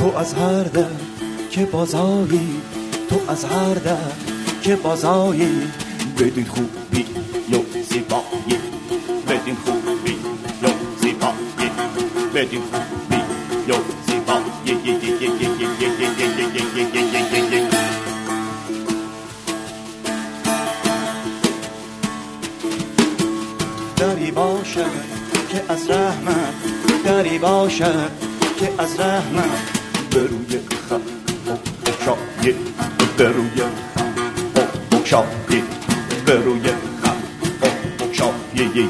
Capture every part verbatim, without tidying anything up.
تو از هر در که بازایی، تو از هر در که بازایی، بدین خوبی یا زیبایی، بدین خوبی یا زیبایی، بدین خوبی یا زیبایی. دری باشد که از رحمت، دری باشد که از رحمت به روی خم بگشایی، به روی خم بگشایی، به روی خم بگشایی.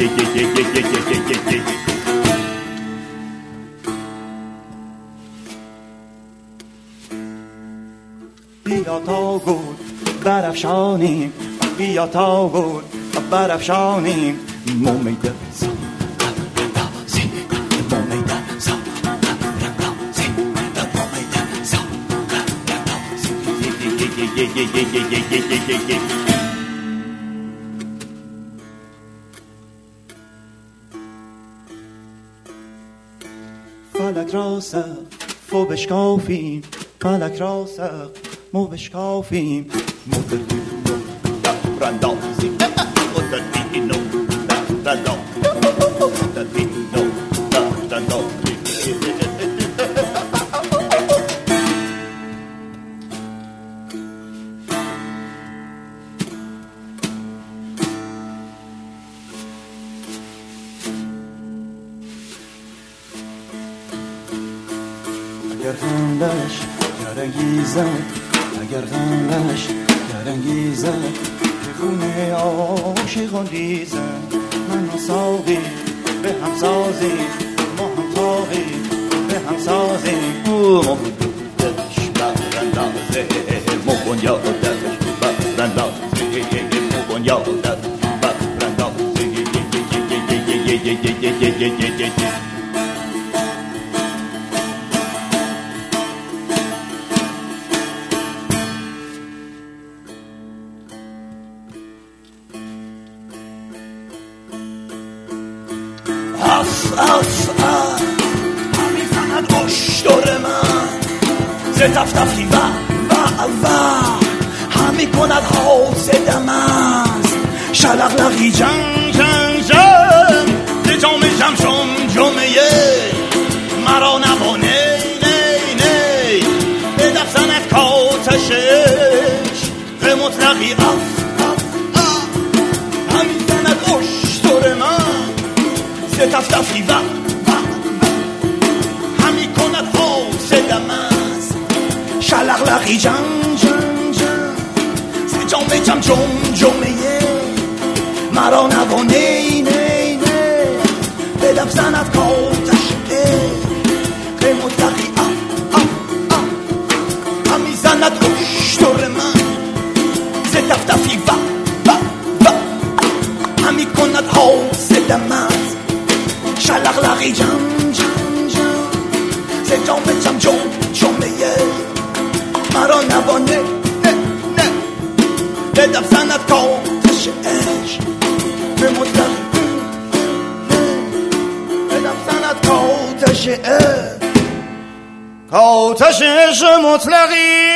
بیا تا گل برافشانیم، بیا تا گل برافشانیم، مومید سا رندازی، مومید سا رندازی، مومید سا رندازی. فلک را سقف و بشکافیم، فلک را سقف و بشکافیم، مومید رندازی، مددینو رندازی، مددینو رندازی. اگر خندش گرانگیزد، اگر خندش گرانگیزد، خونه عاشقان ریزن، من و ساقی به هم سازیم، ما هم تاقی به هم سازیم. ما بودش براندازه، ما بنیادش براندازه، ما بنیادش براندازه. اف اف اف همی زند اشتر من ز تفتفی و و و همی کند حاسدم از شلقلقی جنگ جنگ جنگ ز جام جمشم جمعه مرا نبانه نی نی به دفزند کاتشش به مطلقی اف اف اف همی زند اشتر من تفتفی و همی کند حاسدم از شلقلقی جنگ جنگ جنگ ز جام جمجم جمعه مرا نوانه نی نی به دف زند کاتش که مطلقی آه آه آه همی زند اشتر من ز تفتفی و و همی کند حاسدم از شلقلقی جم جم جم ز جام جم جمعه مرا نوانه نه نه به دف زند کاتش عشق به مطلقی به دف زند کاتش عشق کاتش عشق مطلقی